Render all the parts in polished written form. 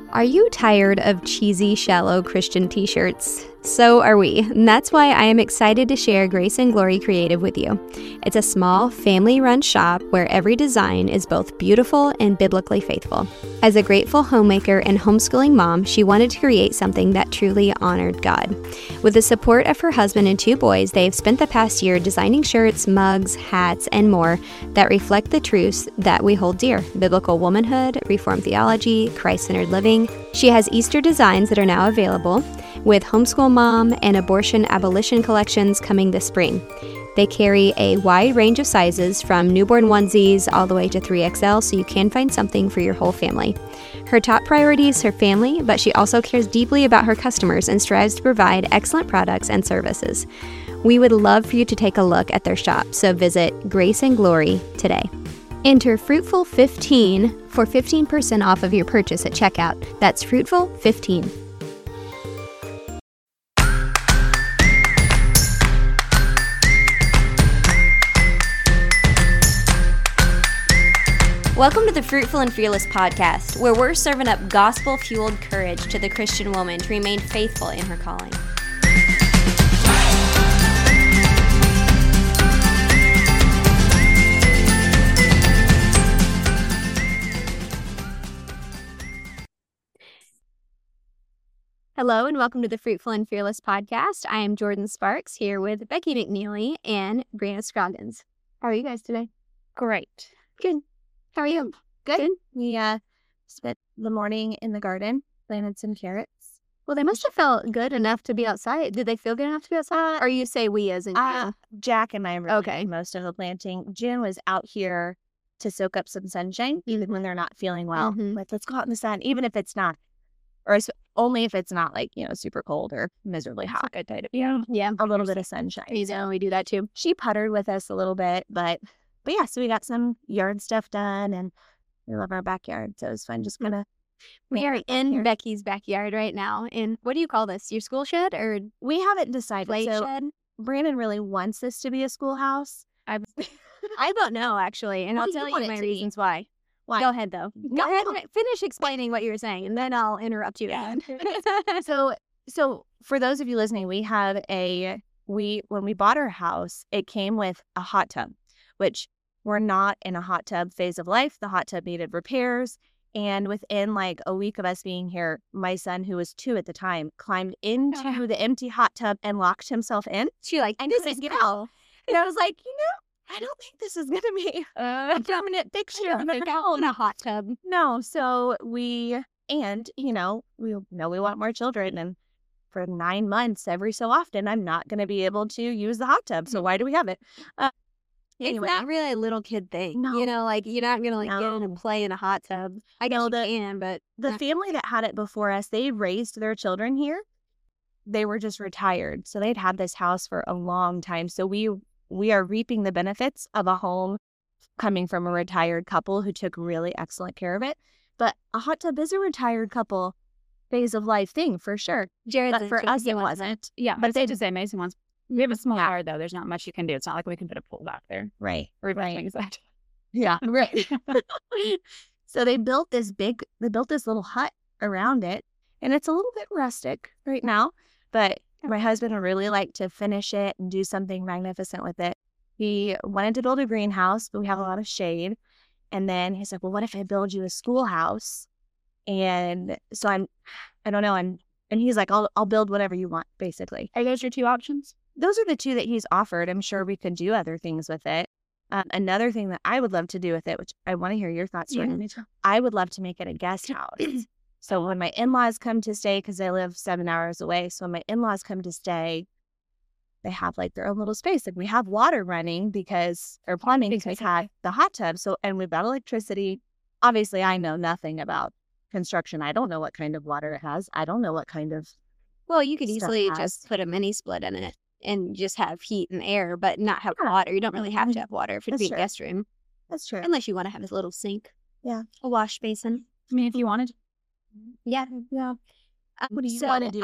Are you tired of cheesy, shallow Christian t-shirts? So are we, and that's why I am excited to share Grace and Glory Creative with you. It's a small, family-run shop where every design is both beautiful and biblically faithful. As a grateful homemaker and homeschooling mom, she wanted to create something that truly honored God. With the support of her husband and 2 boys, they have spent the past year designing shirts, mugs, hats, and more that reflect the truths that we hold dear: biblical womanhood, Reformed theology, Christ-centered living. She has Easter designs that are now available, with Homeschool Mom and Abortion Abolition collections coming this spring. They carry a wide range of sizes from newborn onesies all the way to 3XL, so you can find something for your whole family. Her top priority is her family, but she also cares deeply about her customers and strives to provide excellent products and services. We would love for you to take a look at their shop, so visit Grace and Glory today. Enter Fruitful15 for 15% off of your purchase at checkout. That's Fruitful15. Welcome to the Fruitful and Fearless podcast, where we're serving up gospel-fueled courage to the Christian woman to remain faithful in her calling. Hello and welcome to the Fruitful and Fearless podcast. I am Jordan Sparks here with Becky McNeely and Brianna Scroggins. How are you guys today? Great. Good. How are you? Good. We spent the morning in the garden, planted some carrots. Well, they must have felt good enough to be outside. Did they feel good enough to be outside? Or you say we as in you? Jack and I really did most of the planting. Jen was out here to soak up some sunshine, even when they're not feeling well. Like, let's go out in the sun, even if it's not, only if it's not like, super cold or miserably hot. That's a good day to be. Yeah. A little bit of sunshine. We do that too. She puttered with us a little bit, but yeah, so we got some yard stuff done, and we love our backyard, so it was fun just kind of. We are in Becky's backyard right now. In what do you call this? Your school shed or we haven't decided. Play so shed? Brandon really wants this to be a schoolhouse. I don't know actually, and I'll tell you my reasons why. Why? Go ahead though. Go ahead and finish explaining what you were saying, and then I'll interrupt you again. So for those of you listening, when we bought our house, it came with a hot tub, which we're not in a hot tub phase of life. The hot tub needed repairs. And within like a week of us being here, my son, who was 2 at the time, climbed into the empty hot tub and locked himself in. She like, and couldn't get out. And I was like, I don't think this is going to be a permanent fixture in a hot tub. No. So we want more children. And for 9 months, every so often, I'm not going to be able to use the hot tub. So why do we have it? Anyway, it's not really a little kid thing. No. You're not going to get in and play in a hot tub. I guess you can, but the family that had it before us, they raised their children here. They were just retired. So they'd had this house for a long time. So we are reaping the benefits of a home coming from a retired couple who took really excellent care of it. But a hot tub is a retired couple phase of life thing for sure. But for us, it wasn't. Yeah, but they just say amazing ones. We have a small yard, though. There's not much you can do. It's not like we can put a pool back there. Right. Or things like that. Yeah, right. So they built this little hut around it, and it's a little bit rustic right now, but my husband would really like to finish it and do something magnificent with it. He wanted to build a greenhouse, but we have a lot of shade. And then he's like, well, what if I build you a schoolhouse? And so I don't know. And he's like, I'll build whatever you want, basically. Are those your 2 options? Those are the 2 that he's offered. I'm sure we could do other things with it. Another thing that I would love to do with it, which I want to hear your thoughts on, I would love to make it a guest house. So when my in-laws come to stay, because they live 7 hours away, so when my in-laws come to stay, they have like their own little space. Like we have water running or plumbing because we had the hot tub. So, and we've got electricity. Obviously, I know nothing about construction. I don't know what kind of water it has. I don't know what kind of. Well, you could easily just put a mini split in it and just have heat and air, but not have water. You don't really have to have water if it's a guest room. That's true. Unless you want to have a little sink. Yeah. A wash basin. I mean, if you wanted. Yeah. Yeah. What do you want to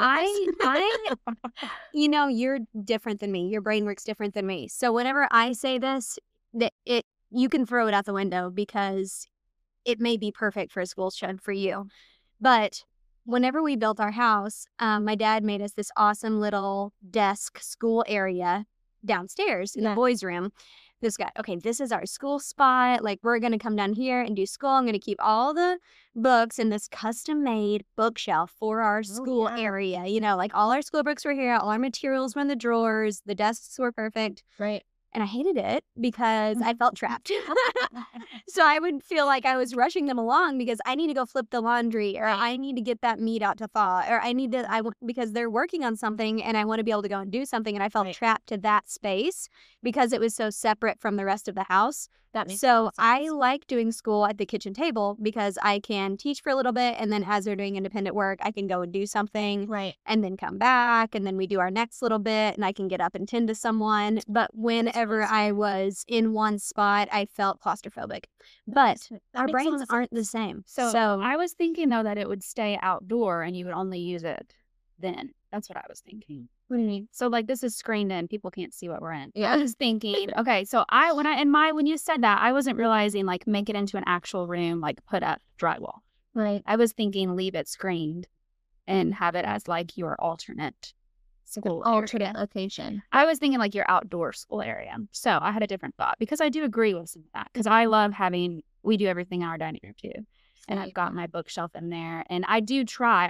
do? You're different than me. Your brain works different than me. So whenever I say this, you can throw it out the window because it may be perfect for a school shed for you. But whenever we built our house, my dad made us this awesome little desk school area downstairs in the boys' room. This guy, okay, this is our school spot. Like, we're going to come down here and do school. I'm going to keep all the books in this custom-made bookshelf for our school area. You know, like all our school books were here. All our materials were in the drawers. The desks were perfect. Right. And I hated it because I felt trapped. So I would feel like I was rushing them along because I need to go flip the laundry, or I need to get that meat out to thaw, or because they're working on something and I want to be able to go and do something. And I felt trapped to that space because it was so separate from the rest of the house. So I like doing school at the kitchen table because I can teach for a little bit, and then as they're doing independent work, I can go and do something, and then come back, and then we do our next little bit, and I can get up and tend to someone. But whenever I was in one spot, I felt claustrophobic. But our brains aren't the same. So I was thinking, though, that it would stay outdoor and you would only use it then. That's what I was thinking. What do you mean? So like this is screened in, people can't see what we're in. Yeah. I was thinking, okay, so when you said that, I wasn't realizing like make it into an actual room, like put up drywall. Right. I was thinking leave it screened and have it as like your alternate school area. Location. I was thinking like your outdoor school area. So I had a different thought because I do agree with some of that because I love we do everything in our dining room too. And I've got my bookshelf in there. And I do try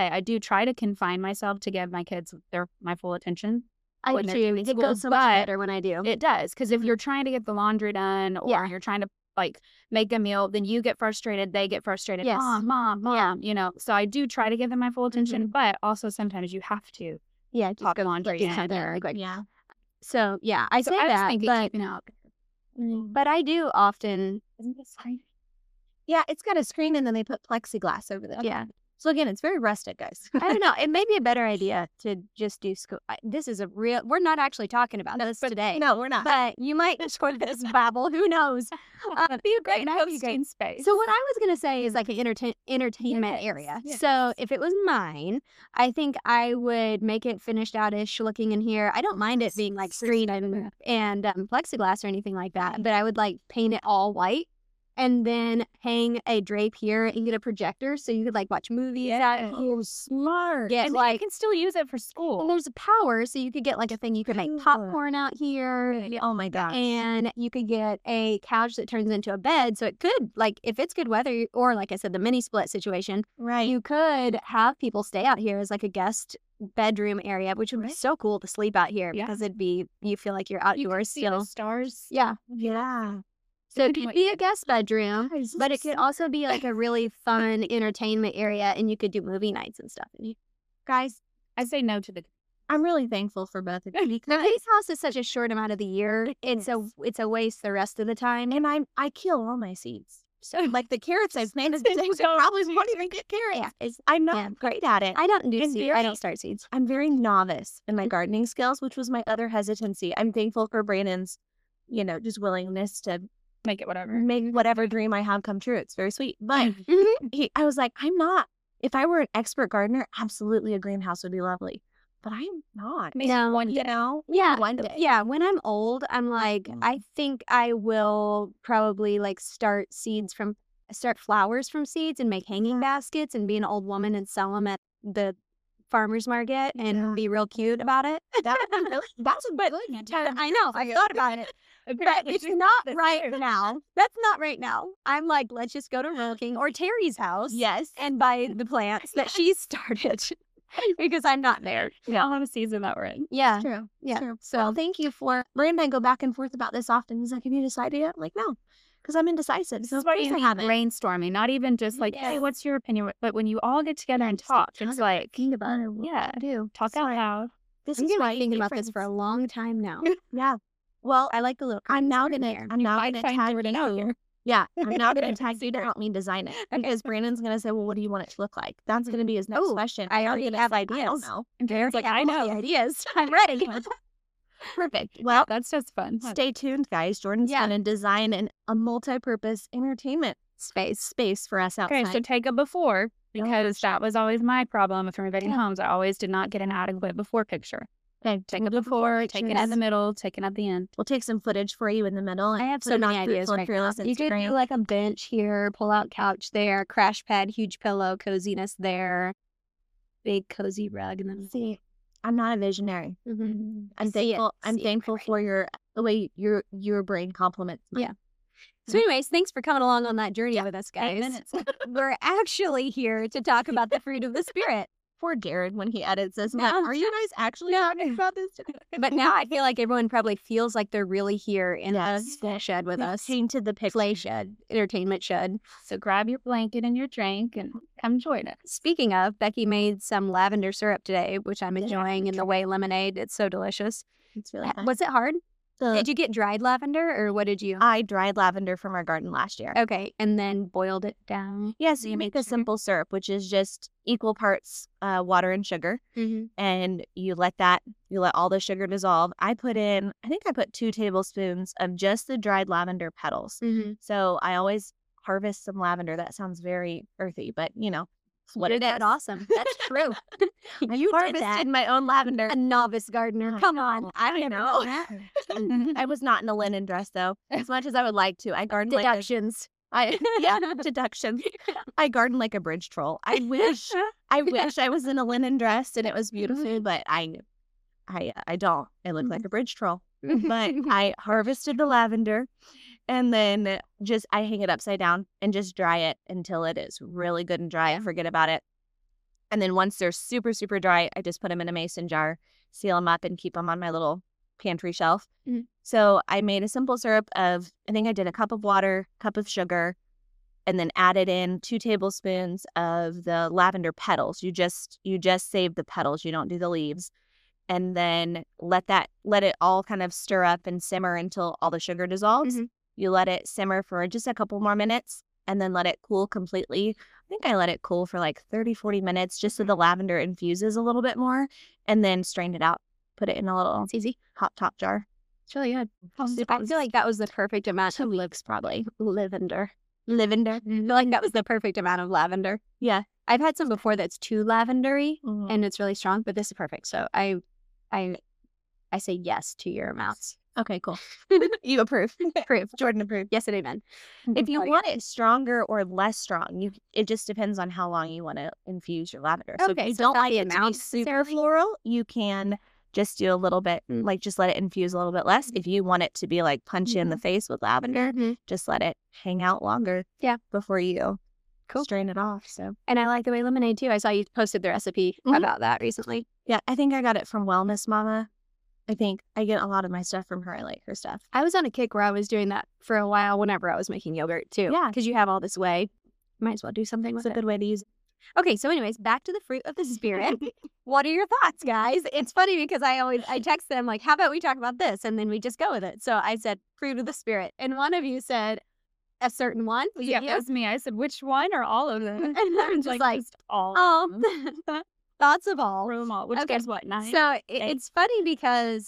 to confine myself to give my kids my full attention. I do. It goes so much better when I do. It does. Because if you're trying to get the laundry done or you're trying to like make a meal, then you get frustrated. They get frustrated. Yes. Mom, you know. So I do try to give them my full attention. But also sometimes you have to. Yeah. Pop laundry in there. Yeah. So, yeah, I say that. But, keeping out. But I do often. Isn't this fine? Yeah, it's got a screen and then they put plexiglass over the Yeah. So again, it's very rustic, guys. I don't know. It may be a better idea to just do school. This is we're not actually talking about this today. No, we're not. But you might enjoy this babble. Who knows? Be a great hosting space. So what I was going to say is like an entertainment area. Yes. So if it was mine, I think I would make it finished out-ish looking in here. I don't mind it being like screen and plexiglass or anything like that. But I would like paint it all white. And then hang a drape here and get a projector so you could like watch movies. Oh, smart. Get and like you can still use it for school. and there's a power, so you could get like a thing you could make popcorn out here. Oh my gosh. And you could get a couch that turns into a bed. So it could, like, if it's good weather, or like I said, the mini split situation, Right. you could have people stay out here as like a guest bedroom area, which would be so cool to sleep out here because you feel like you're outdoors still. The stars. Yeah. Yeah. So it could be a guest bedroom, but it could also be like a really fun entertainment area, and you could do movie nights and stuff. Guys, I say no to the. I'm really thankful for both of you. This house is such a short amount of the year. It's a waste the rest of the time. And I kill all my seeds. So like the carrots I've planted today, I probably won't even get carrots. Yeah, I'm not great at it. I don't do And seeds. I don't start seeds. I'm very novice in my gardening skills, which was my other hesitancy. I'm thankful for Brandon's, just willingness to Make it whatever. make whatever dream I have come true. It's very sweet. But I was like, I'm not. If I were an expert gardener, absolutely a greenhouse would be lovely. But I'm not. No. One day. Yeah, One day. Yeah, when I'm old, I'm like, I think I will probably like start flowers from seeds and make hanging baskets and be an old woman and sell them at the farmer's market and be real cute about it. That's a good. I know. I thought about it. But it's not right now. That's not right now. I'm like, let's just go to Roking or Terry's house. Yes. And buy the plants that she started because I'm not there. We all have a season that we're in. Yeah. True. Yeah. True. So Well, thank you for Brandon and I go back and forth about this often. He's like, have you decided yet? I'm like, no, because I'm indecisive. This So is why of course you I need haven't. brainstorming, not even just like, hey, what's your opinion? But when you all get together and talk, it's like, think about it. yeah, I do. talk out loud. This I'm is gonna why be thinking about this for a long time now. Yeah. Well, I like the look. I'm now It's gonna here. tag Jordan out you. here. Yeah, I'm now gonna tag you to help me design it because Brandon's gonna say, well, what do you want it to look like? That's gonna be his next question. I already have I ideas. don't know. And Jared's like, I all the know. ideas. I'm ready. Perfect. Well, That's just fun. stay tuned, guys. Jordan's gonna design a multi-purpose entertainment space for us outside. Okay, so take a before because that was always my problem with renovating homes. I always did not get an adequate before picture. Okay, Take it before, take it at the middle, take it at the end. We'll take some footage for you in the middle. And I have put so it many on ideas Fruitful and right now. Fearless You could do Instagram. like a bench here, pull out couch there, crash pad, huge pillow, coziness there. big cozy rug and then See, I'm not a visionary. I'm thankful for the way your brain compliments mine. Yeah. So anyways, thanks for coming along on that journey with us, 8 guys. minutes. We're actually here to talk about the fruit of the Spirit. Poor Jared when he edits this. No. Are you guys actually talking about this today? But now I feel like everyone probably feels like they're really here in Yes. this shed with We've us. painted the picture. Play shed, entertainment shed. So grab your blanket and your drink and come join us. Speaking of, Becky made some lavender syrup today, which I'm enjoying, in the whey lemonade. It's so delicious. It's really fun. Was it hard? Did you get dried lavender or what did you? I dried lavender from our garden last year. Okay, and then boiled it down. Yeah, so You you made make a sugar? simple syrup, which is just equal parts water and sugar, Mm-hmm. and you let all the sugar dissolve. I put 2 tablespoons of just the dried lavender petals. Mm-hmm. So I always harvest some lavender. That sounds very earthy, but it's what it is. That's awesome. That's true. I You did harvested that. my own lavender. A novice gardener. Come on. I know. I was not in a linen dress though, as much as I would like to. I gardened Deductions. deductions. I garden like a bridge troll. I wish I was in a linen dress and it was beautiful, but I don't. I look like a bridge troll. But I harvested the lavender and then I hang it upside down and just dry it until it is really good and dry. I forget about it. And then once they're super, super dry, I just put them in a mason jar, seal them up, and keep them on my little pantry shelf. Mhm. So I made a simple syrup of, I think I did a cup of water, cup of sugar, and then added in 2 tablespoons of the lavender petals. You just save the petals. You don't do the leaves. And then let it all kind of stir up and simmer until all the sugar dissolves. Mhm. You let it simmer for just a couple more minutes and then let it cool completely. I think I let it cool for like 30, 40 minutes just so the lavender infuses a little bit more, and then strained it out. Put it in a little It's easy. hot top jar. It's really good. I feel like that was the perfect amount of Probably. lavender. Lavender. I feel like that was the perfect amount of lavender. Yeah. I've had some before that's too lavendery And and it's really strong, but this is perfect. So I say yes to your amounts. okay, cool. You approve. Approve. Jordan approved. Yes and amen. If you Oh, yeah. want it stronger or less strong, it just depends on how long you want to infuse your lavender. So if Okay, you so don't it's not like the it to be amount super necessarily? floral, you can just do a little bit, like just let it infuse a little bit less. If you want it to be like punch you in the face with lavender, Mhm. just let it hang out longer. Yeah. Before you Cool. strain it off. So And I like the way lemonade too. I saw you posted the recipe Mhm. about that recently. yeah, I think I got it from Wellness Mama. I think I get a lot of my stuff from her. I like her stuff. I was on a kick where I was doing that for a while whenever I was making yogurt too. Yeah. Because you have all this whey. Might as well do something It's with a it. good way to use it. Okay, so anyways, back to the fruit of the spirit. What are your thoughts, guys? It's funny because I text them like, how about we talk about this? And then we just go with it. So I said fruit of the spirit. And one of you said a certain one. Was Yeah, it that you? was me. I said, which one or all of them? And I'm just like, just all. oh, thoughts of all. Throw them all. Which Okay, is what, 9? So it's funny because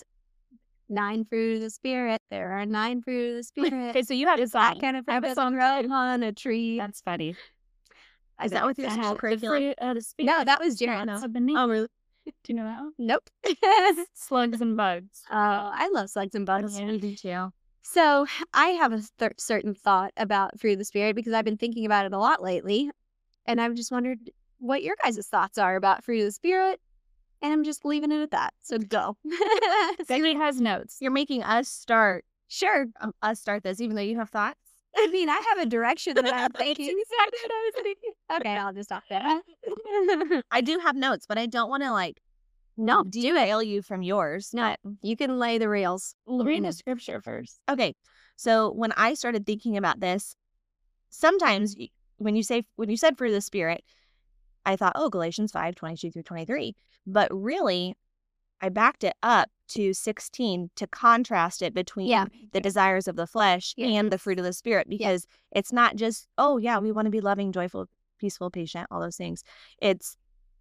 9 fruit of the spirit. There are 9 fruit of the spirit. Okay, so you have a It's that song. kind of I have fruit a that's song grown on a tree. That's funny. Is that with your I school have the curriculum? fruit of the spirit. No, that was Jared. Of the knee. Oh, really? Do you know that one? Nope. Slugs and bugs. I love slugs and bugs. Yeah, I do too. So I have a certain thought about fruit of the spirit because I've been thinking about it a lot lately, and I've just wondered what your guys' thoughts are about fruit of the spirit, and I'm just leaving it at that. So go. Becky has notes. You're making us start Sure. this, even though you have thoughts. I mean, I have a direction that I'm That's thinking. exactly what I was thinking. Okay, I'll just stop there. I do have notes, but I don't want to like No, do it. derail you from yours. No, you can lay the rails. Read the scripture first. Okay. So when I started thinking about this, sometimes when you said fruit of the spirit, I thought, oh, Galatians 5:22-23. But really, I backed it up to 16 to contrast it between Yeah. the desires of the flesh Yeah. and the fruit of the spirit, because it's not just, oh yeah, we want to be loving, joyful, peaceful, patient, all those things. It's,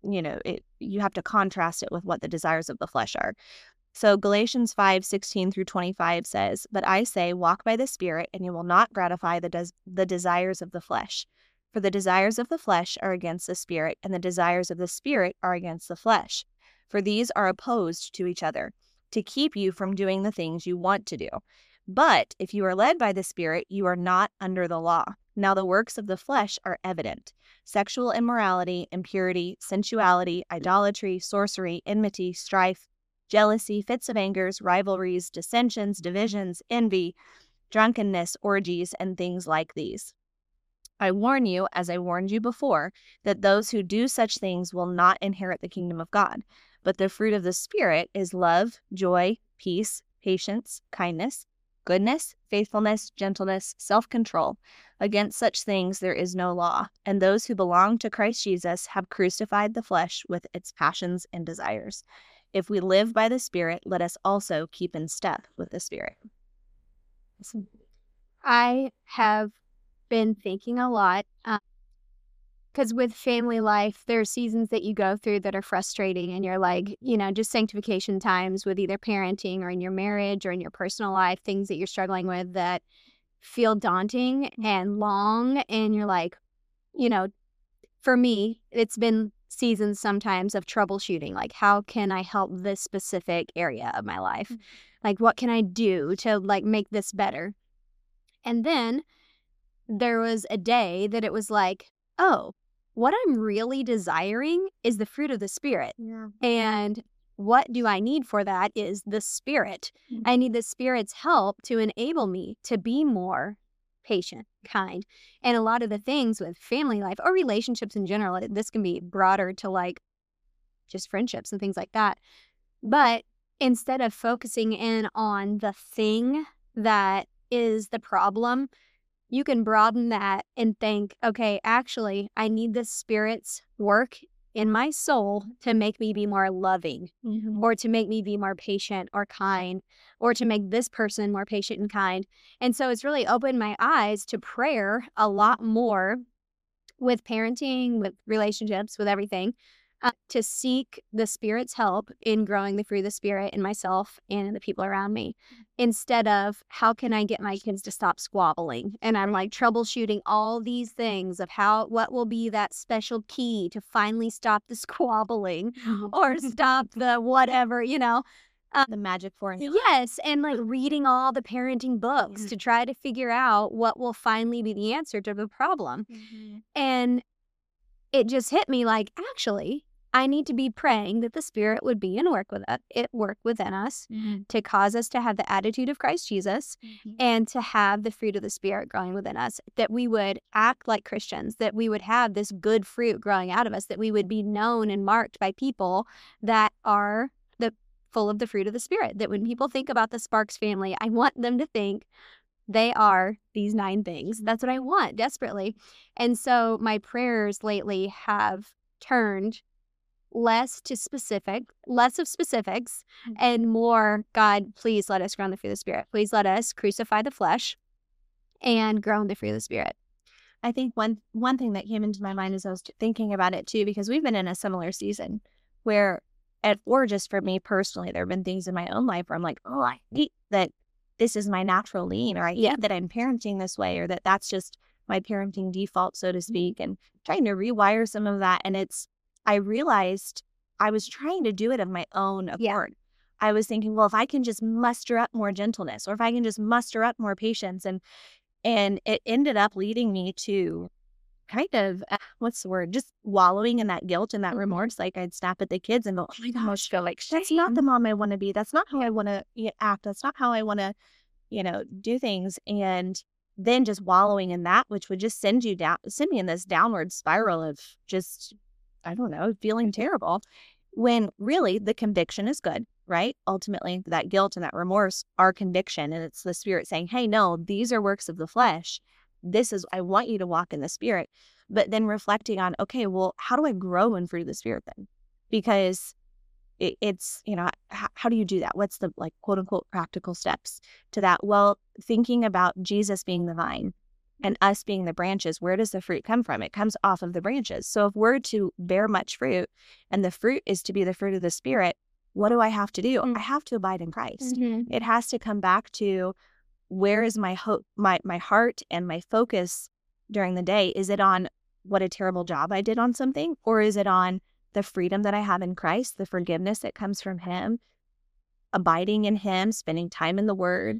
you have to contrast it with what the desires of the flesh are. So Galatians 5:16-25 says, "But I say, walk by the Spirit, and you will not gratify the desires of the flesh. For the desires of the flesh are against the Spirit, and the desires of the Spirit are against the flesh. For these are opposed to each other, to keep you from doing the things you want to do. But if you are led by the Spirit, you are not under the law. Now the works of the flesh are evident: sexual immorality, impurity, sensuality, idolatry, sorcery, enmity, strife, jealousy, fits of angers, rivalries, dissensions, divisions, envy, drunkenness, orgies, and things like these. I warn you, as I warned you before, that those who do such things will not inherit the kingdom of God. But the fruit of the Spirit is love, joy, peace, patience, kindness, goodness, faithfulness, gentleness, self-control. Against such things there is no law. And those who belong to Christ Jesus have crucified the flesh with its passions and desires. If we live by the Spirit, let us also keep in step with the Spirit. I have been thinking a lot because with family life, there are seasons that you go through that are frustrating, and you're like, just sanctification times with either parenting or in your marriage or in your personal life, things that you're struggling with that feel daunting and long. And you're like, for me, it's been seasons sometimes of troubleshooting, like, how can I help this specific area of my life? Like, what can I do to make this better? And then there was a day that it was like, oh, what I'm really desiring is the fruit of the Spirit. Yeah. And what do I need for that is the Spirit. I need the Spirit's help to enable me to be more patient, kind. And a lot of the things with family life or relationships in general, this can be broader to just friendships and things like that. But instead of focusing in on the thing that is the problem, you can broaden that and think, okay, actually, I need the Spirit's work in my soul to make me be more loving, or to make me be more patient or kind, or to make this person more patient and kind. And so it's really opened my eyes to prayer a lot more with parenting, with relationships, with everything, to seek the Spirit's help in growing the fruit of the Spirit in myself and in the people around me, instead of how can I get my kids to stop squabbling? And I'm troubleshooting all these things of what will be that special key to finally stop the squabbling or stop the whatever, The magic formula. Yes, and reading all the parenting books to try to figure out what will finally be the answer to the problem. And it just hit me actually, I need to be praying that the Spirit would be and work within us to cause us to have the attitude of Christ Jesus and to have the fruit of the Spirit growing within us, that we would act like Christians, that we would have this good fruit growing out of us, that we would be known and marked by people that are full of the fruit of the Spirit, that when people think about the Sparks family, I want them to think they are these 9 things. That's what I want desperately. And so my prayers lately have turned less of specifics and more, God, please let us grow in the fruit of the Spirit. Please let us crucify the flesh and grow in the fruit of the Spirit. I think one thing that came into my mind as I was thinking about it too, because we've been in a similar season where, or just for me personally, there have been things in my own life where I'm like, oh, I hate that this is my natural lean, or I hate that I'm parenting this way, or that's just my parenting default, so to speak, and trying to rewire some of that. And I realized I was trying to do it of my own accord. I was thinking, well, if I can just muster up more gentleness, or if I can just muster up more patience, and it ended up leading me to kind of, what's the word, just wallowing in that guilt and that remorse. I'd snap at the kids and go, oh my gosh, feel like that's not the mom I want to be. That's not how I want to act. That's not how I want to, do things. And then just wallowing in that, which would just send me in this downward spiral of just, I don't know, feeling terrible, when really the conviction is good, right? Ultimately, that guilt and that remorse are conviction. And it's the Spirit saying, hey, no, these are works of the flesh. I want you to walk in the Spirit. But then reflecting on, okay, well, how do I grow in fruit of the Spirit then? Because it's, how do you do that? What's the quote unquote practical steps to that? Well, thinking about Jesus being the vine and us being the branches, where does the fruit come from? It comes off of the branches. So if we're to bear much fruit and the fruit is to be the fruit of the Spirit, what do I have to do? I have to abide in Christ. It has to come back to, where is my hope, my heart and my focus during the day? Is it on what a terrible job I did on something? Or is it on the freedom that I have in Christ, the forgiveness that comes from Him, abiding in Him, spending time in the Word,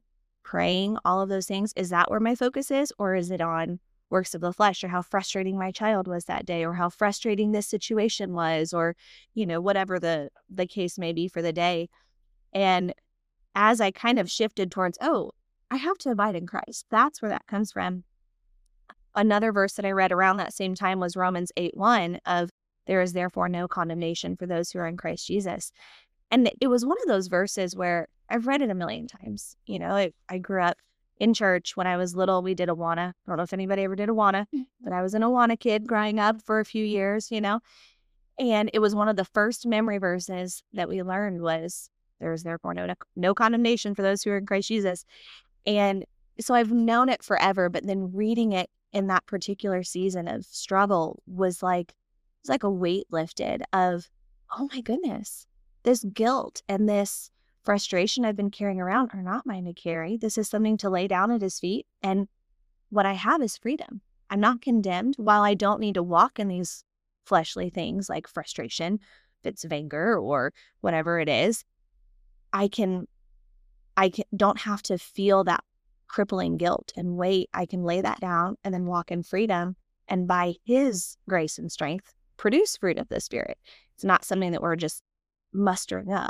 praying, all of those things, is that where my focus is? Or is it on works of the flesh, or how frustrating my child was that day, or how frustrating this situation was, or, whatever the case may be for the day. And as I kind of shifted towards, I have to abide in Christ, that's where that comes from. Another verse that I read around that same time was Romans 8:1 of, there is therefore no condemnation for those who are in Christ Jesus. And it was one of those verses where I've read it a million times. I grew up in church. When I was little, we did Awana. I don't know if anybody ever did Awana, but I was an Awana kid growing up for a few years, and it was one of the first memory verses that we learned was, there is therefore no condemnation for those who are in Christ Jesus. And so I've known it forever, but then reading it in that particular season of struggle was like a weight lifted of, oh my goodness, this guilt and this frustration I've been carrying around are not mine to carry. This is something to lay down at his feet. And what I have is freedom. I'm not condemned. While I don't need to walk in these fleshly things like frustration, if it's anger or whatever it is, I don't have to feel that crippling guilt and weight. I can lay that down and then walk in freedom, and by his grace and strength produce fruit of the Spirit. It's not something that we're just mustering up.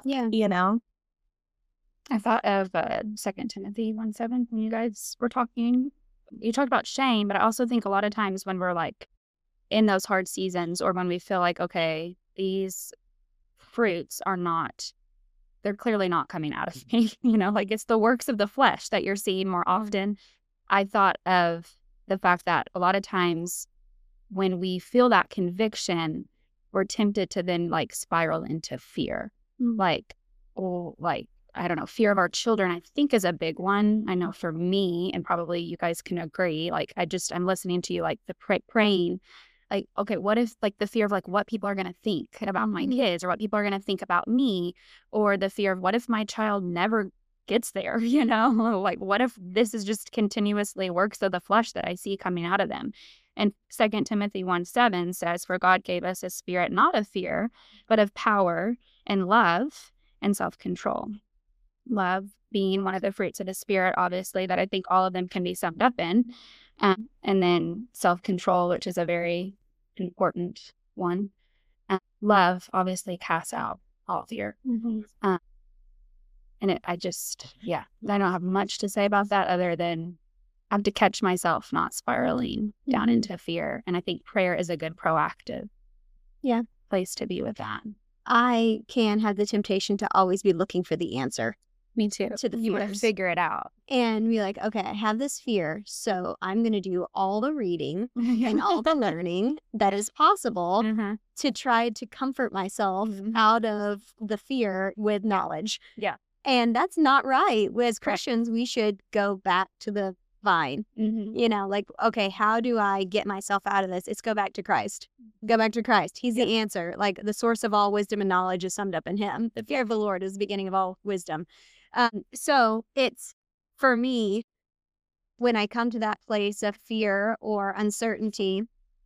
I thought of 2 Timothy 1:7 when you guys were talking. You talked about shame, but I also think a lot of times when we're like in those hard seasons, or when we feel like, okay, these fruits they're clearly not coming out of me, like it's the works of the flesh that you're seeing more often. I thought of the fact that a lot of times when we feel that conviction, we're tempted to then like spiral into fear. I don't know, fear of our children, I think, is a big one. I know for me, and probably you guys can agree, like I'm listening to you, like the praying, like, okay, what if like the fear of like what people are going to think about my kids, or what people are going to think about me, or the fear of what if my child never gets there, like what if this is just continuously works of the flesh that I see coming out of them. And 2 Timothy 1:7 says, for God gave us a spirit not of fear, but of power and love and self-control. Love being one of the fruits of the Spirit, obviously, that I think all of them can be summed up in. And then self-control, which is a very important one. Love obviously casts out all fear. And I don't have much to say about that other than I have to catch myself not spiraling down into fear. And I think prayer is a good proactive place to be with that. I can have the temptation to always be looking for the answer. Me too. To the you want to fears. figure it out. And be like, okay, I have this fear, so I'm going to do all the reading and all the learning that is possible to try to comfort myself out of the fear with knowledge. Yeah. And that's not right. As Christians, we should go back to the vine. Like, okay, how do I get myself out of this? It's go back to Christ. Go back to Christ. He's the answer. Like, the source of all wisdom and knowledge is summed up in him. The fear of the Lord is the beginning of all wisdom. So it's, for me, when I come to that place of fear or uncertainty,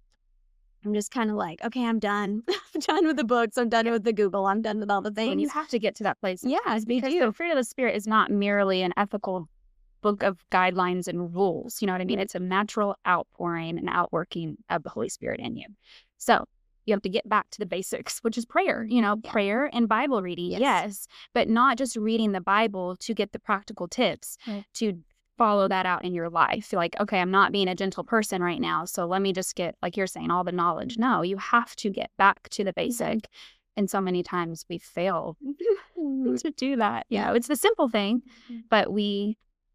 I'm just kind of like, okay, I'm done. I'm done with the books. I'm done with the Google. I'm done with all the things. And you have to get to that place. Yes, because the fruit of the Spirit is not merely an ethical book of guidelines and rules. You know what I mean? It's a natural outpouring and outworking of the Holy Spirit in you. So you have to get back to the basics, which is prayer, prayer and Bible reading. Yes. But not just reading the Bible to get the practical tips to follow that out in your life. Like, okay, I'm not being a gentle person right now, so let me just get, like you're saying, all the knowledge. No, you have to get back to the basic. And so many times we fail to do that. It's the simple thing, but we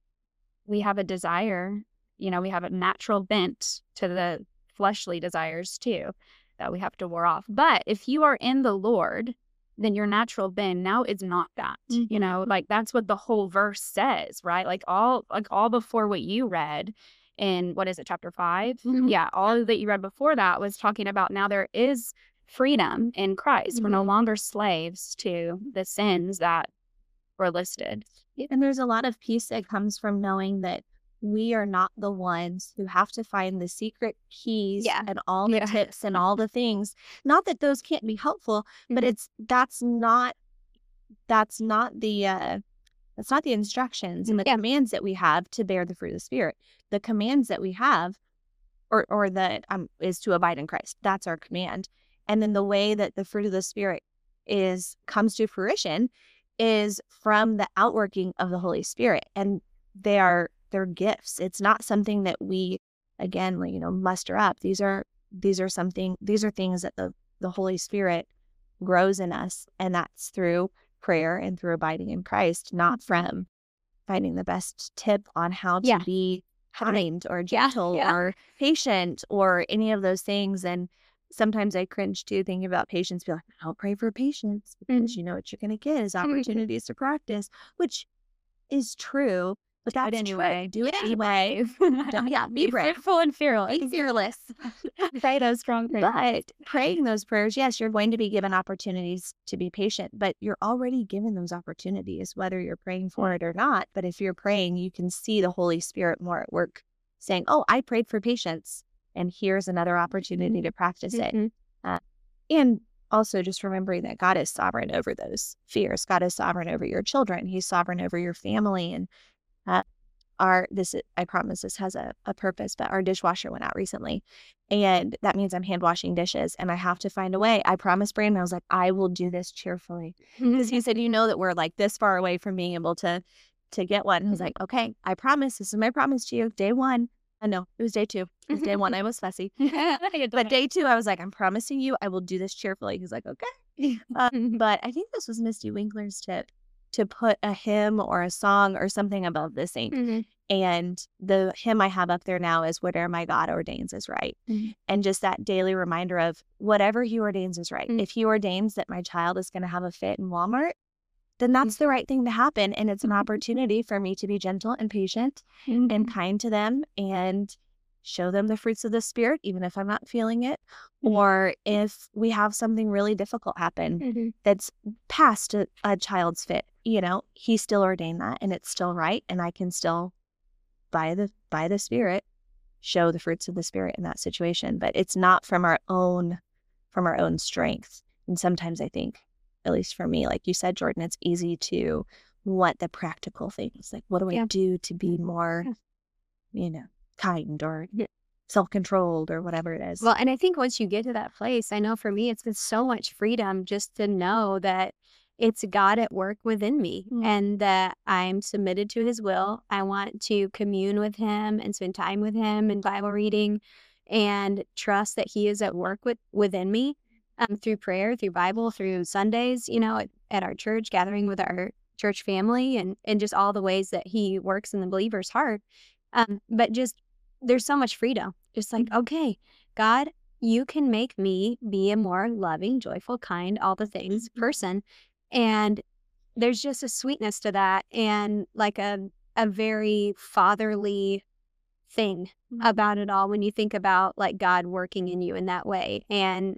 have a desire, we have a natural bent to the fleshly desires too, that we have to war off. But if you are in the Lord, then your natural bend now is not that. Like that's what the whole verse says, right? Like all before what you read in, what is it, chapter 5? Yeah, all that you read before that was talking about now there is freedom in Christ. We're no longer slaves to the sins that were listed. And there's a lot of peace that comes from knowing that we are not the ones who have to find the secret keys and all the tips and all the things. Not that those can't be helpful, but that's not the That's not the instructions and the commands that we have to bear the fruit of the Spirit. The commands that we have or that is to abide in Christ. That's our command. And then the way that the fruit of the Spirit comes to fruition is from the outworking of the Holy Spirit. And they're gifts. It's not something that we, again, muster up. These are things that the Holy Spirit grows in us, and that's through prayer and through abiding in Christ, not from finding the best tip on how to be kind or gentle or patient or any of those things. And sometimes I cringe too, thinking about patience, be like, I'll pray for patience, because you know what you're going to get is opportunities to practice, which is true. But that's anyway. Do it anyway. Be fruitful and fearless. Be fearless. Pray those strong prayers. But praying those prayers, yes, you're going to be given opportunities to be patient, but you're already given those opportunities, whether you're praying for it or not. But if you're praying, you can see the Holy Spirit more at work, saying, oh, I prayed for patience, and here's another opportunity to practice it. And also just remembering that God is sovereign over those fears. God is sovereign over your children. He's sovereign over your family. And I promise this has a purpose, but our dishwasher went out recently, and that means I'm hand washing dishes, and I have to find a way. I promised Brandon, I was like, I will do this cheerfully, because he said, that we're like this far away from being able to get one. I was like, okay, I promise. This is my promise to you. Day one. No, it was day 2. It was day 1. I was fussy. But day 2, I was like, I'm promising you, I will do this cheerfully. He's like, okay. But I think this was Misty Winkler's tip, to put a hymn or a song or something above the sink. And the hymn I have up there now is Whatever My God Ordains is Right. And just that daily reminder of whatever he ordains is right. If he ordains that my child is going to have a fit in Walmart, then that's the right thing to happen. And it's an opportunity for me to be gentle and patient and kind to them and show them the fruits of the Spirit, even if I'm not feeling it. Or if we have something really difficult happen that's past a child's fit, he still ordained that, and it's still right. And I can still, by the Spirit, show the fruits of the Spirit in that situation. But it's not from our own strength. And sometimes I think, at least for me, like you said, Jordan, it's easy to want the practical things. Like, what do I do to be more, kind or self-controlled or whatever it is. Well, and I think once you get to that place, I know for me, it's been so much freedom just to know that it's God at work within me and that I'm submitted to his will. I want to commune with him and spend time with him and Bible reading, and trust that he is at work within me through prayer, through Bible, through Sundays, at our church, gathering with our church family, and just all the ways that he works in the believer's heart. But just there's so much freedom. Just like, okay, God, you can make me be a more loving, joyful, kind, all the things person. And there's just a sweetness to that, and like a very fatherly thing about it all when you think about like God working in you in that way. And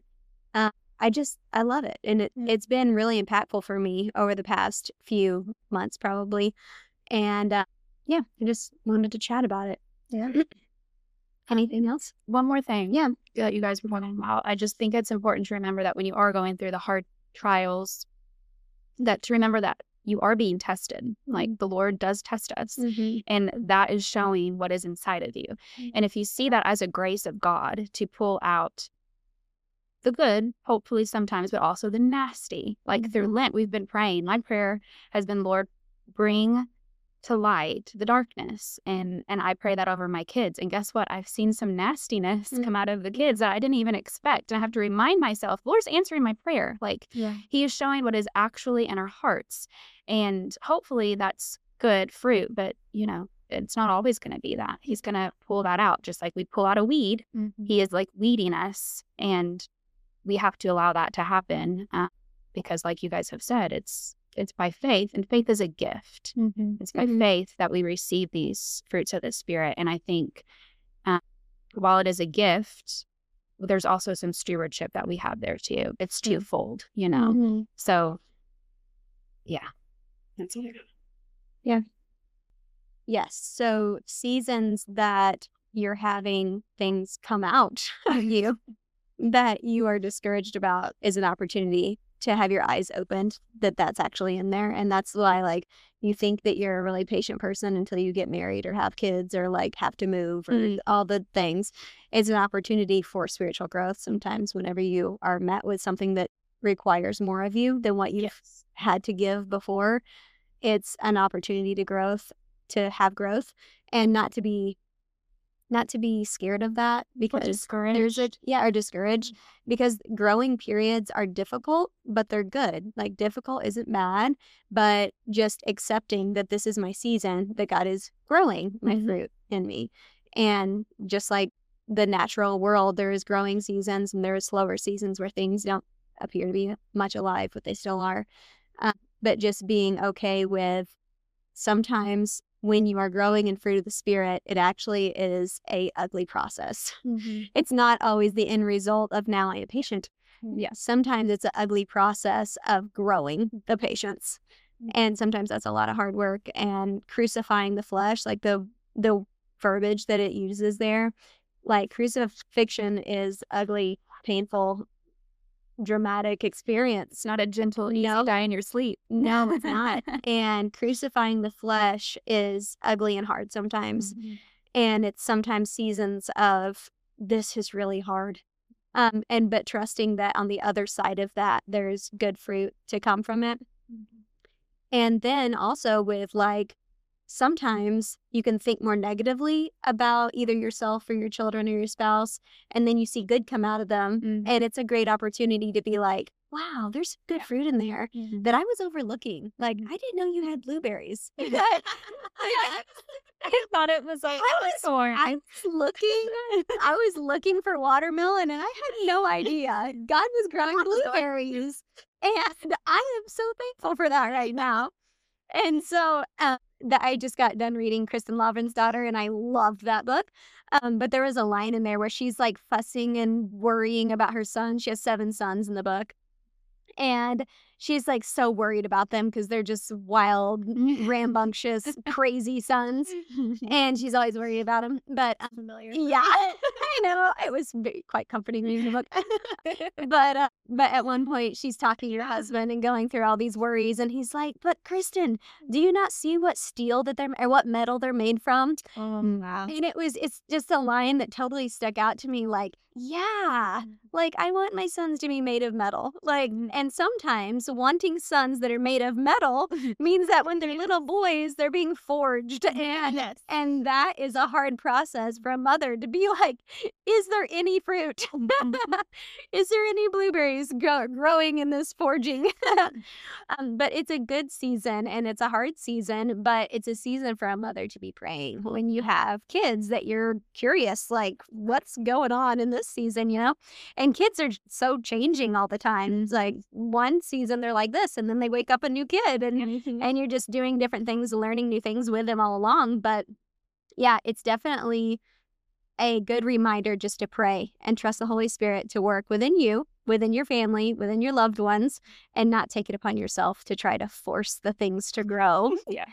I love it. And it's been really impactful for me over the past few months probably. And I just wanted to chat about it. Yeah. Anything else? One more thing. Yeah. That you guys were talking about. I just think it's important to remember that when you are going through the hard trials, to remember that you are being tested. Like the Lord does test us, and that is showing what is inside of you. And if you see that as a grace of God to pull out the good, hopefully sometimes, but also the nasty, like through Lent, we've been praying. My prayer has been, Lord, bring to light the darkness. And I pray that over my kids. And guess what? I've seen some nastiness come out of the kids that I didn't even expect. And I have to remind myself, Lord's answering my prayer. Like he is showing what is actually in our hearts. And hopefully that's good fruit. But, it's not always going to be that. He's going to pull that out. Just like we pull out a weed, he is like weeding us. And we have to allow that to happen because like you guys have said, it's by faith, and faith is a gift. It's by faith that we receive these fruits of the Spirit. And I think while it is a gift, there's also some stewardship that we have there too. It's twofold, So, yeah. That's it. Yeah. Yes. So seasons that you're having things come out of you that you are discouraged about is an opportunity to have your eyes opened that that's actually in there. And that's why, like, you think that you're a really patient person until you get married or have kids or like have to move or all the things. It's an opportunity for spiritual growth sometimes whenever you are met with something that requires more of you than what you've had to give before. It's an opportunity to have growth and not to be scared of that, because or discouraged, because growing periods are difficult, but they're good. Like, difficult isn't bad, but just accepting that this is my season, that God is growing my fruit in me. And just like the natural world, there is growing seasons and there is slower seasons where things don't appear to be much alive, but they still are. But just being okay with sometimes when you are growing in fruit of the Spirit, it actually is a ugly process. It's not always the end result of now I am patient. Sometimes it's an ugly process of growing the patience. And sometimes that's a lot of hard work and crucifying the flesh, like the verbiage that it uses there. Like, crucifixion is ugly, painful, dramatic experience. It's not a gentle, easy die in your sleep. No, it's not. And crucifying the flesh is ugly and hard sometimes. And it's sometimes seasons of, this is really hard. But trusting that on the other side of that, there's good fruit to come from it. And then also with, like, sometimes you can think more negatively about either yourself or your children or your spouse, and then you see good come out of them. And it's a great opportunity to be like, wow, there's good fruit in there that I was overlooking. Like, I didn't know you had blueberries. I thought it was like, I was looking for watermelon and I had no idea God was growing blueberries. And I am so thankful for that right now. And so that I just got done reading Kristen Lavren's Daughter, and I loved that book. But there was a line in there where she's like fussing and worrying about her son. She has 7 sons in the book. And she's like so worried about them because they're just wild, rambunctious, crazy sons. And she's always worried about them. But familiar. Yeah, I know. It was quite comforting reading the book. But at one point she's talking to her husband and going through all these worries. And he's like, but Kristen, do you not see what steel that or what metal they're made from? Wow. And it's just a line that totally stuck out to me. Like, yeah, like, I want my sons to be made of metal. Like, and sometimes wanting sons that are made of metal means that when they're little boys, they're being forged. And that is a hard process for a mother to be like, is there any fruit? Is there any blueberries growing in this forging? But it's a good season and it's a hard season, but it's a season for a mother to be praying when you have kids that you're curious, like, what's going on in this season, And kids are so changing all the time. It's like one season they're like this, and then they wake up a new kid, and you're just doing different things, learning new things with them all along. But yeah, it's definitely a good reminder just to pray and trust the Holy Spirit to work within you, within your family, within your loved ones, and not take it upon yourself to try to force the things to grow.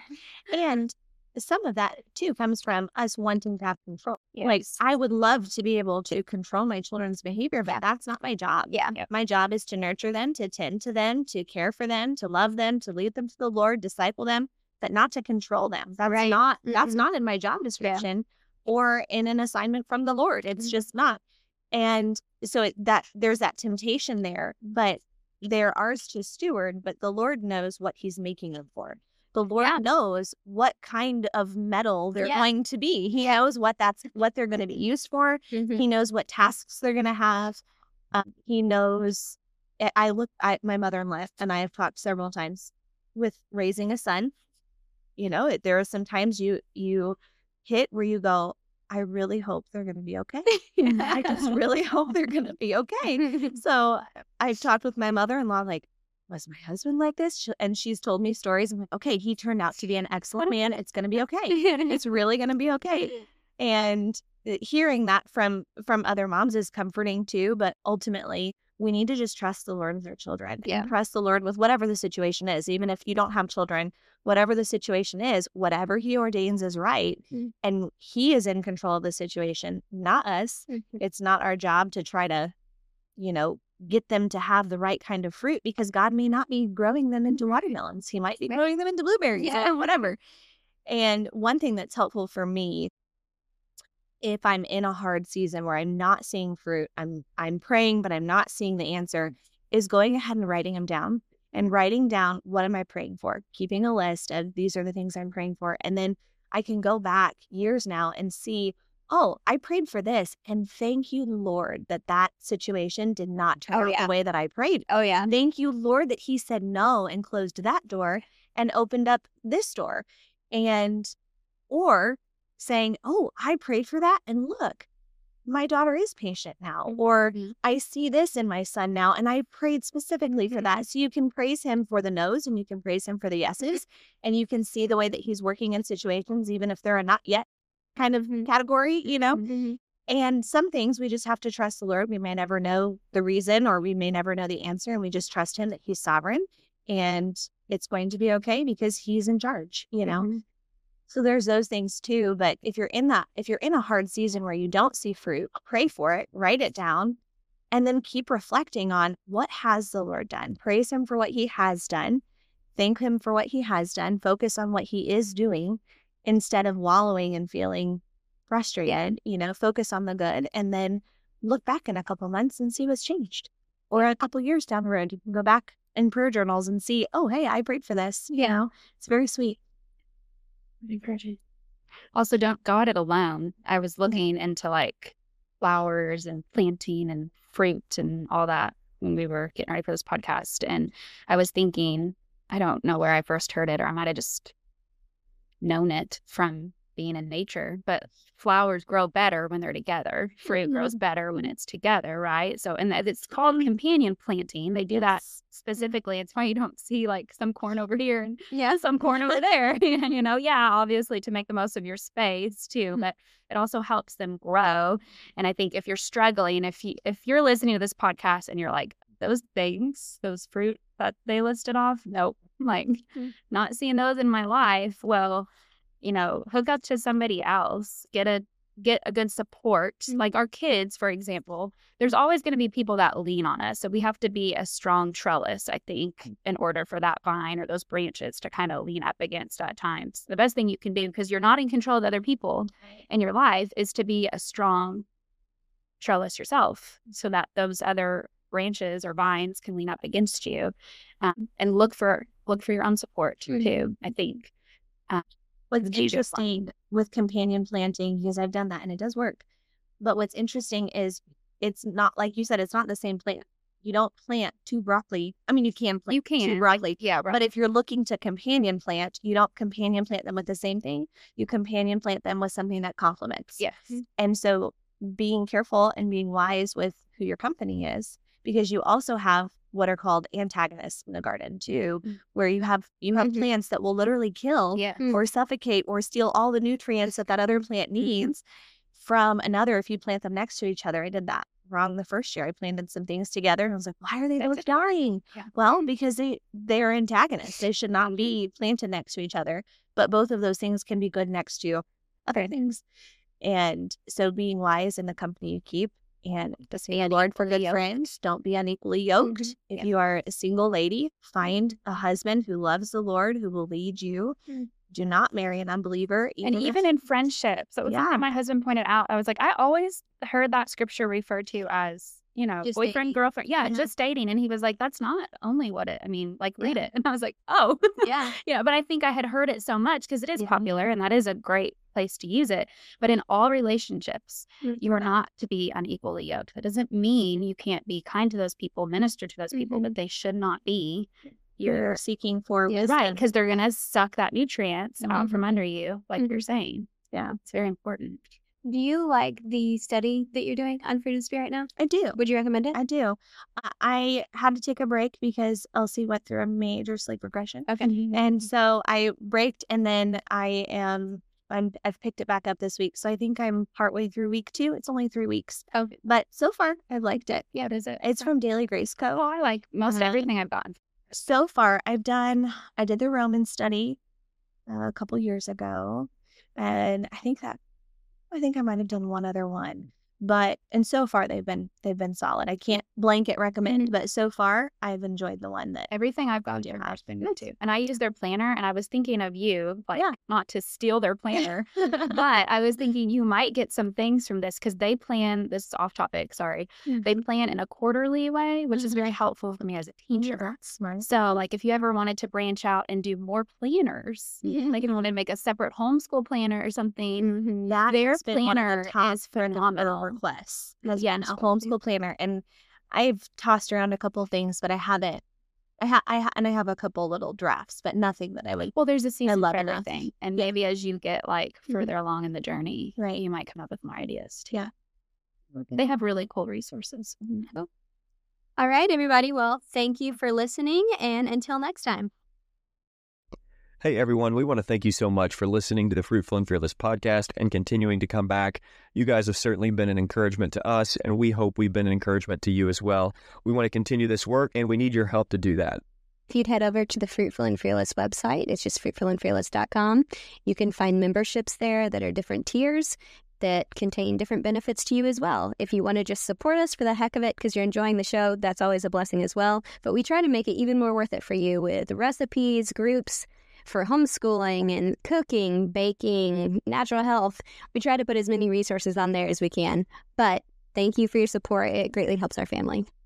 And some of that too comes from us wanting to have control. Like, I would love to be able to control my children's behavior, but that's not my job. My job is to nurture them, to tend to them, to care for them, to love them, to lead them to the Lord, disciple them, but not to control them. That's not that's not in my job description or in an assignment from the Lord. It's just not. And so there's that temptation there, but they're ours to steward, but the Lord knows what he's making them for. The Lord knows what kind of metal they're going to be. He knows what they're going to be used for. He knows what tasks they're going to have. He knows. I look at my mother-in-law, and I have talked several times with raising a son. There are some times you hit where you go, I really hope they're going to be okay. I just really hope they're going to be okay. So I've talked with my mother-in-law, like, was my husband like this? And she's told me stories. I'm like, okay, he turned out to be an excellent man. It's going to be okay. It's really going to be okay. And hearing that from other moms is comforting too. But ultimately, we need to just trust the Lord with our children. And trust the Lord with whatever the situation is. Even if you don't have children, whatever the situation is, whatever he ordains is right. And he is in control of the situation, not us. It's not our job to try to, get them to have the right kind of fruit, because God may not be growing them into watermelons. He might be growing them into blueberries, whatever. And one thing that's helpful for me, if I'm in a hard season where I'm not seeing fruit, I'm praying, but I'm not seeing the answer, is going ahead and writing them down, and writing down, what am I praying for? Keeping a list of, these are the things I'm praying for. And then I can go back years now and see, oh, I prayed for this, and thank you, Lord, that situation did not turn out the way that I prayed. Oh, yeah. Thank you, Lord, that he said no and closed that door and opened up this door. And, or saying, oh, I prayed for that, and look, my daughter is patient now. Or I see this in my son now, and I prayed specifically for that. So you can praise him for the no's, and you can praise him for the yeses, and you can see the way that he's working in situations, even if they're a not yet kind of category, you know. And some things we just have to trust the Lord. We may never know the reason, or we may never know the answer, and we just trust him that he's sovereign, and it's going to be okay because he's in charge, you know. So there's those things too. But if you're in a hard season where you don't see fruit, pray for it, write it down, and then keep reflecting on, what has the Lord done? Praise him for what he has done. Thank him for what he has done. Focus on what he is doing instead of wallowing and feeling frustrated, you know. Focus on the good, and then look back in a couple months and see what's changed. Or a couple years down the road, you can go back in prayer journals and see, oh, hey, I prayed for this. You know, it's very sweet. Encouraging. Also, don't go at it alone. I was looking into like flowers and planting and fruit and all that when we were getting ready for this podcast. And I was thinking, I don't know where I first heard it, or I might have just known it from being in nature, but flowers grow better when they're together. Fruit grows better when it's together, right? So, and it's called companion planting. They do that specifically. It's why you don't see like some corn over here and some corn over there. You know, obviously to make the most of your space too, but it also helps them grow. And I think if you're struggling, if you're listening to this podcast and you're like, those things, those fruit that they listed off, nope, like not seeing those in my life, well, you know, hook up to somebody else, get a good support. Like our kids, for example, there's always going to be people that lean on us. So we have to be a strong trellis, I think, in order for that vine or those branches to kind of lean up against at times. The best thing you can do, because you're not in control of other people in your life, is to be a strong trellis yourself, so that those other branches or vines can lean up against you, and look for your own support too, I think. What's interesting with companion planting, because I've done that and it does work, but what's interesting is it's not, like you said, it's not the same plant. You don't plant two broccoli. I mean, you can plant two broccoli. But if you're looking to companion plant, you don't companion plant them with the same thing. You companion plant them with something that complements. And so being careful and being wise with who your company is, because you also have what are called antagonists in the garden too, where you have plants that will literally kill or suffocate or steal all the nutrients that other plant needs from another if you plant them next to each other. I did that wrong the first year. I planted some things together and I was like, why are they both dying? Well, because they are antagonists. They should not be planted next to each other, but both of those things can be good next to other things. And so being wise in the company you keep, and just be Lord for good friends. Don't be unequally yoked. If you are a single lady, find a husband who loves the Lord, who will lead you. Do not marry an unbeliever. Even in friendship. So my husband pointed out, I was like, I always heard that scripture referred to as, you know, just boyfriend, dating. Girlfriend. Just dating. And he was like, that's not only what it, I mean, like read it. And I was like, oh, but I think I had heard it so much because it is popular and that is a great place to use it. But in all relationships, you are not to be unequally yoked. That doesn't mean you can't be kind to those people, minister to those people, but they should not be. You're seeking for wisdom. Right, because they're going to suck that nutrients out from under you, like you're saying. It's very important. Do you like the study that you're doing on fruit and spirit now? I do. Would you recommend it? I do. I had to take a break because Elsie went through a major sleep regression. Okay. And so I braked, and then I've picked it back up this week. So I think I'm partway through week 2. It's only 3 weeks. Okay. But so far, I've liked it. Yeah, what is it? It's from Daily Grace Co. Oh, I like most everything I've gotten. So far, I did the Roman study a couple years ago. And I think I might have done one other one. and so far they've been solid. I can't blanket recommend, but so far I've enjoyed the one that everything I've gone to has been good too. And I use their planner, and I was thinking of you, like not to steal their planner, but I was thinking you might get some things from this because they plan, this is off topic, sorry. They plan in a quarterly way, which is very helpful for me as a teacher. That's smart. So like if you ever wanted to branch out and do more planners, like if you want to make a separate homeschool planner or something, their planner is phenomenal. Requests has been a homeschool planner, and I've tossed around a couple things, but I haven't. I have a couple little drafts, but nothing that I would. Well, there's a season for everything, and maybe as you get like further along in the journey, right, you might come up with more ideas too. Yeah, they have really cool resources. All right, everybody. Well, thank you for listening, and until next time. Hey everyone, we want to thank you so much for listening to the Fruitful and Fearless podcast and continuing to come back. You guys have certainly been an encouragement to us, and we hope we've been an encouragement to you as well. We want to continue this work, and we need your help to do that. If you'd head over to the Fruitful and Fearless website, it's just fruitfulandfearless.com. You can find memberships there that are different tiers that contain different benefits to you as well. If you want to just support us for the heck of it because you're enjoying the show, that's always a blessing as well. But we try to make it even more worth it for you with recipes, groups, for homeschooling and cooking, baking, natural health. We try to put as many resources on there as we can. But thank you for your support. It greatly helps our family.